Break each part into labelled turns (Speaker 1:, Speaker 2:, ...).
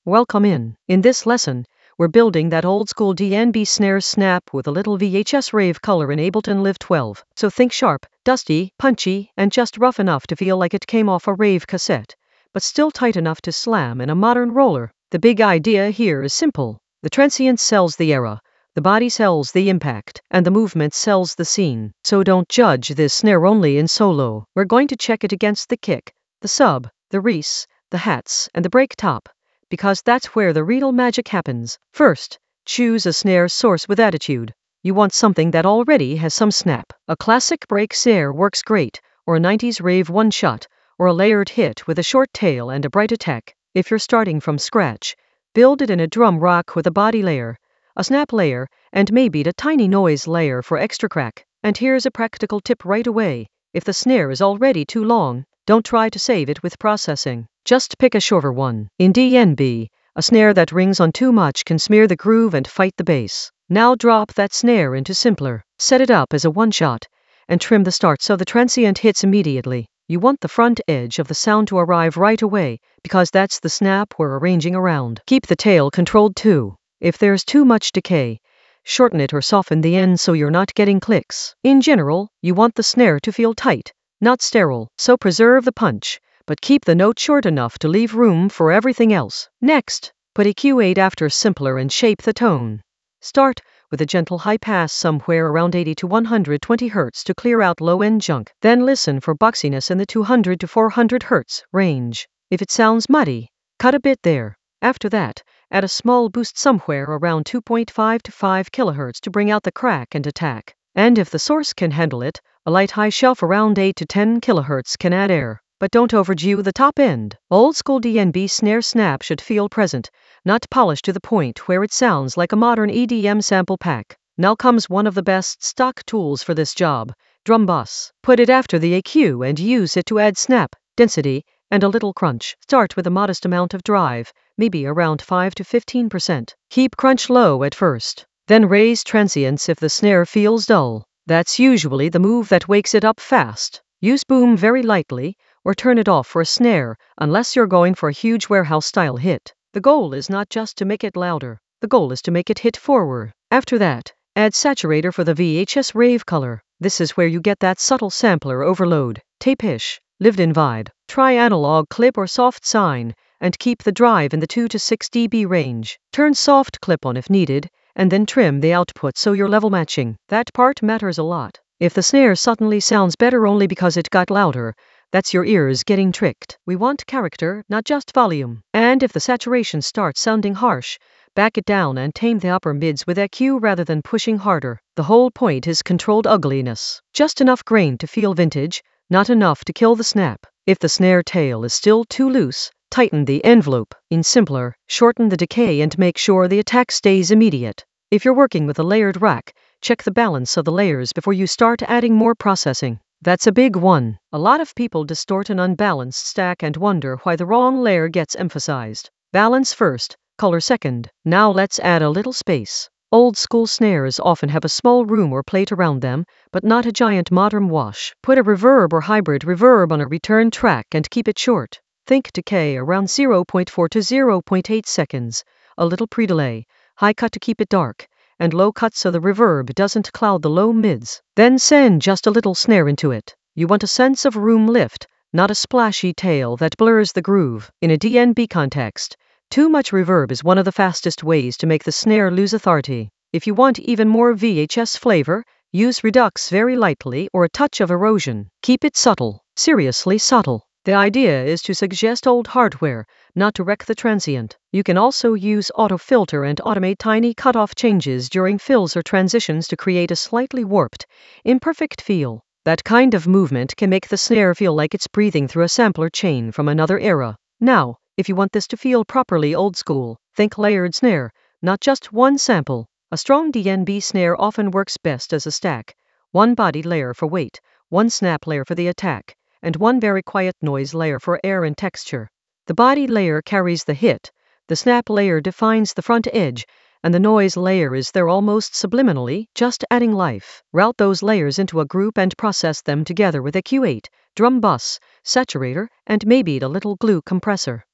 Speaker 1: Welcome in. In this lesson, we're building that old school DNB snare snap with a little VHS rave color in Ableton Live 12. So think sharp, dusty, punchy, and just rough enough to feel like it came off a rave cassette, but still tight enough to slam in a modern roller. The big idea here is simple. The transient sells the era, the body sells the impact, and the movement sells the scene. So don't judge this snare only in solo. We're going to check it against the kick, the sub, the reese, the hats, and the break top, because that's where the real magic happens. First, choose a snare source with attitude. You want something that already has some snap. A classic break snare works great, or a 90s rave one-shot, or a layered hit with a short tail and a bright attack. If you're starting from scratch, build it in a drum rock with a body layer, a snap layer, and maybe a tiny noise layer for extra crack. And here's a practical tip right away. If the snare is already too long, don't try to save it with processing. Just pick a shorter one. In DNB, a snare that rings on too much can smear the groove and fight the bass. Now drop that snare into simpler. Set it up as a one-shot, and trim the start so the transient hits immediately. You want the front edge of the sound to arrive right away, because that's the snap we're arranging around. Keep the tail controlled too. If there's too much decay, shorten it or soften the end so you're not getting clicks. In general, you want the snare to feel tight, not sterile, so preserve the punch, but keep the note short enough to leave room for everything else. Next, put EQ8 after simpler and shape the tone. Start with a gentle high pass somewhere around 80 to 120 Hz to clear out low-end junk. Then listen for boxiness in the 200 to 400 Hz range. If it sounds muddy, cut a bit there. After that, add a small boost somewhere around 2.5 to 5 kHz to bring out the crack and attack. And if the source can handle it, a light high shelf around 8 to 10 kHz can add air. But don't overdo the top end. Old school DNB snare snap should feel present, not polished to the point where it sounds like a modern EDM sample pack. Now comes one of the best stock tools for this job, Drum Bus. Put it after the EQ and use it to add snap, density, and a little crunch. Start with a modest amount of drive, maybe around 5 to 15%. Keep crunch low at first, then raise transients if the snare feels dull. That's usually the move that wakes it up fast. Use boom very lightly, or turn it off for a snare, unless you're going for a huge warehouse-style hit. The goal is not just to make it louder, the goal is to make it hit forward. After that, add saturator for the VHS rave color. This is where you get that subtle sampler overload, tape-ish, lived-in vibe. Try analog clip or soft sine, and keep the drive in the 2 to 6 dB range. Turn soft clip on if needed, and then trim the output so you're level matching. That part matters a lot. If the snare suddenly sounds better only because it got louder, that's your ears getting tricked. We want character, not just volume. And if the saturation starts sounding harsh, back it down and tame the upper mids with EQ rather than pushing harder. The whole point is controlled ugliness. Just enough grain to feel vintage, not enough to kill the snap. If the snare tail is still too loose, tighten the envelope. In simpler, shorten the decay and make sure the attack stays immediate. If you're working with a layered rack, check the balance of the layers before you start adding more processing. That's a big one. A lot of people distort an unbalanced stack and wonder why the wrong layer gets emphasized. Balance first, color second. Now let's add a little space. Old school snares often have a small room or plate around them, but not a giant modern wash. Put a reverb or hybrid reverb on a return track and keep it short. Think decay around 0.4 to 0.8 seconds. A little pre-delay, high cut to keep it dark, and low cut so the reverb doesn't cloud the low mids. Then send just a little snare into it. You want a sense of room lift, not a splashy tail that blurs the groove. In a DNB context, too much reverb is one of the fastest ways to make the snare lose authority. If you want even more VHS flavor, use redux very lightly or a touch of erosion. Keep it subtle, seriously subtle. The idea is to suggest old hardware, not to wreck the transient. You can also use auto filter and automate tiny cutoff changes during fills or transitions to create a slightly warped, imperfect feel. That kind of movement can make the snare feel like it's breathing through a sampler chain from another era. Now, if you want this to feel properly old school, think layered snare, not just one sample. A strong DNB snare often works best as a stack. One body layer for weight, one snap layer for the attack, and one very quiet noise layer for air and texture. The body layer carries the hit, the snap layer defines the front edge, and the noise layer is there almost subliminally, just adding life. Route those layers into a group and process them together with EQ8, drum bus, saturator, and maybe a little glue compressor.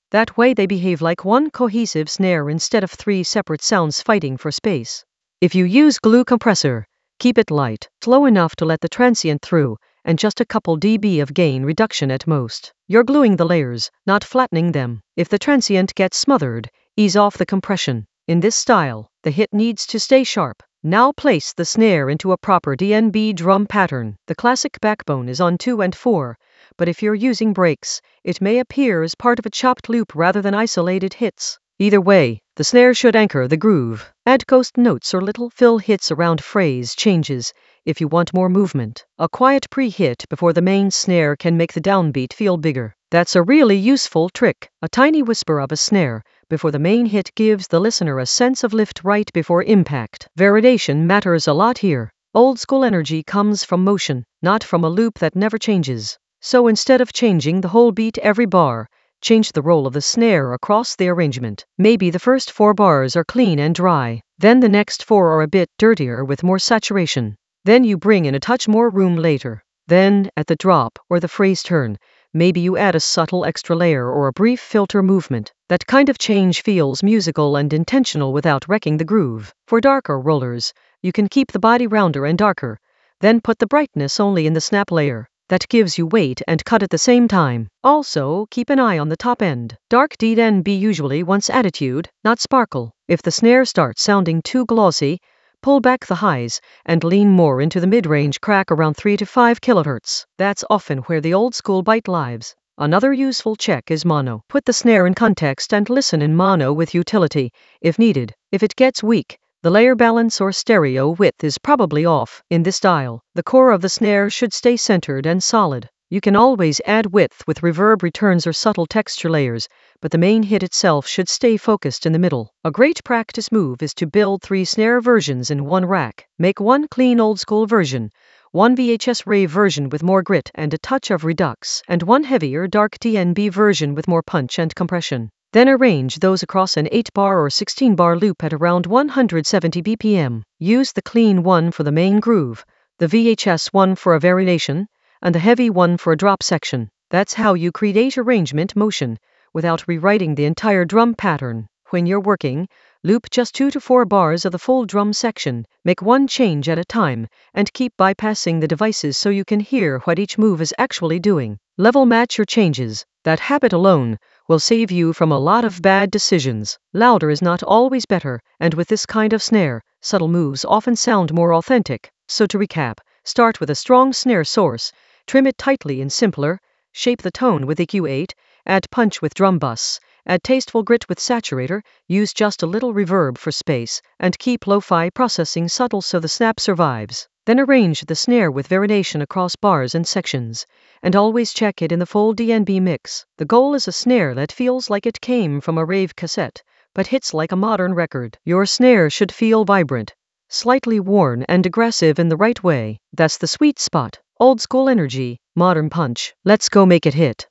Speaker 1: That way they behave like one cohesive snare instead of three separate sounds fighting for space. If you use glue compressor, keep it light, slow enough to let the transient through, and just a couple dB of gain reduction at most. You're gluing the layers, not flattening them. If the transient gets smothered, ease off the compression. In this style, the hit needs to stay sharp. Now place the snare into a proper DNB drum pattern. The classic backbone is on 2 and 4, but if you're using breaks, it may appear as part of a chopped loop rather than isolated hits. Either way, the snare should anchor the groove. Add ghost notes or little fill hits around phrase changes if you want more movement. A quiet pre-hit before the main snare can make the downbeat feel bigger. That's a really useful trick. A tiny whisper of a snare before the main hit gives the listener a sense of lift right before impact. Variation matters a lot here. Old school energy comes from motion, not from a loop that never changes. So instead of changing the whole beat every bar, change the role of the snare across the arrangement. Maybe the first 4 bars are clean and dry, then the next 4 are a bit dirtier with more saturation. Then you bring in a touch more room later. Then, at the drop or the phrase turn, maybe you add a subtle extra layer or a brief filter movement. That kind of change feels musical and intentional without wrecking the groove. For darker rollers, you can keep the body rounder and darker, then put the brightness only in the snap layer. That gives you weight and cut at the same time. Also, keep an eye on the top end. Dark DNB usually wants attitude, not sparkle. If the snare starts sounding too glossy, pull back the highs and lean more into the mid-range crack around 3 to 5 kHz. That's often where the old school bite lives. Another useful check is mono. Put the snare in context and listen in mono with utility, if needed. If it gets weak, the layer balance or stereo width is probably off. In this style, the core of the snare should stay centered and solid. You can always add width with reverb returns or subtle texture layers, but the main hit itself should stay focused in the middle. A great practice move is to build 3 snare versions in one rack. Make one clean old school version, one VHS rave version with more grit and a touch of redux, and one heavier dark DNB version with more punch and compression. Then arrange those across an 8-bar or 16-bar loop at around 170 BPM. Use the clean one for the main groove, the VHS one for a variation, and the heavy one for a drop section. That's how you create arrangement motion without rewriting the entire drum pattern. When you're working, loop just 2 to 4 bars of the full drum section, make one change at a time, and keep bypassing the devices so you can hear what each move is actually doing. Level match your changes. That habit alone will save you from a lot of bad decisions. Louder is not always better, and with this kind of snare, subtle moves often sound more authentic. So to recap, start with a strong snare source, trim it tightly and simpler, shape the tone with EQ8, add punch with drum bus, add tasteful grit with saturator, use just a little reverb for space, and keep lo-fi processing subtle so the snap survives. Then arrange the snare with variation across bars and sections, and always check it in the full DNB mix. The goal is a snare that feels like it came from a rave cassette, but hits like a modern record. Your snare should feel vibrant, slightly worn and aggressive in the right way. That's the sweet spot. Old school energy, modern punch. Let's go make it hit.